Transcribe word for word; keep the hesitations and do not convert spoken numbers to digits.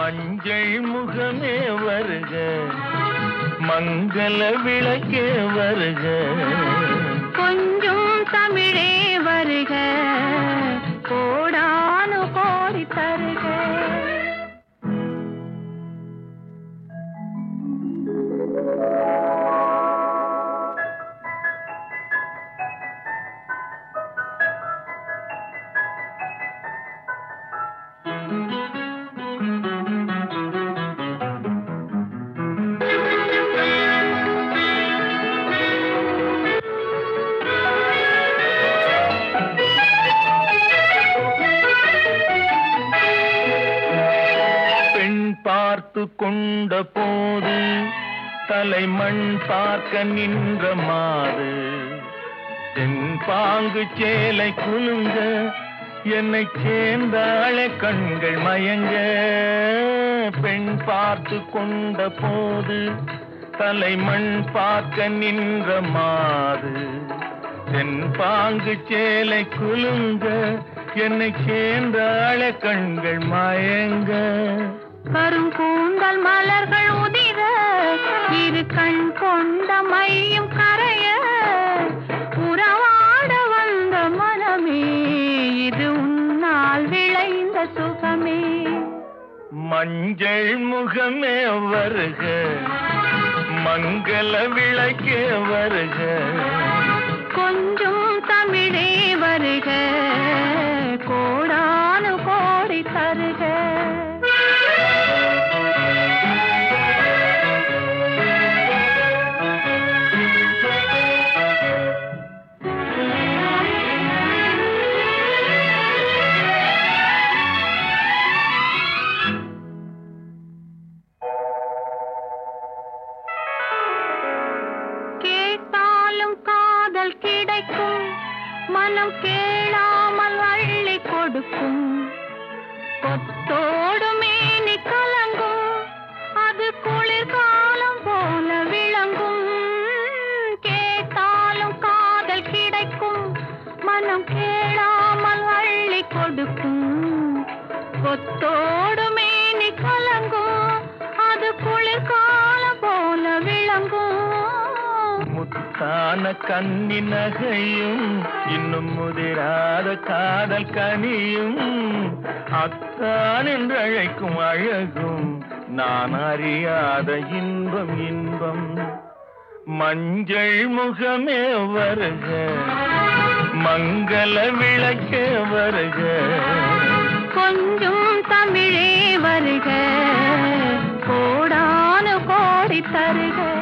மஞ்சள் முகமே வருக, மங்கள விளக்கே வருக, கொஞ்சம் தமிழே வருக, கோடானு கோடி தருக. பார்த்து கொண்ட போது தலைமண் பார்க்க நின்ற மாது, தென்பாங்கு சேலை குலுங்க என்னை சேர்ந்தாளே கண்கள் மயங்க. பெண் பார்த்து கொண்ட போது தலைமண் பார்க்க நின்ற மாது, தென்பாங்கு சேலை குலுங்க என்னை சேர்ந்தாளே கண்கள் மயங்க. கருங்கூந்தல் மலர்கள் உதிர இரு கண் கொண்ட மையும் கரைய, உறவாட வந்த மனமே இது உன்னால் விளைந்த சுகமே. மஞ்சள் முகமே வருக, மங்கள விளக்கே வருக, கொஞ்சம் தமிழே வருக, கோடானு கோடி தருக. கிடைக்கும் மனம் கேளாமல் அள்ளி கொடுக்கும், கொத்தோடு மேனி கலங்கும் அது குளிர்காலம் போல விளங்கும். கேட்டாலும் காதல் கிடைக்கும் மனம் கேளாமல் அள்ளி கொடுக்கும், கொத்தோடு மேனி கலங்கும் அது குளிர்காலம் போல விளங்கும். முத்தான கண்ணி நகையும் இன்னும் முதிராத காதல் கனியும், அத்தான் என்று அழைக்கும் அழகும் நான் அறியாத இன்பம் இன்பம். மஞ்சள் முகமே வருக, மங்கள விளக்கே வருக, கொஞ்சம் தமிழே வருக, கோடானு கோடி தருக.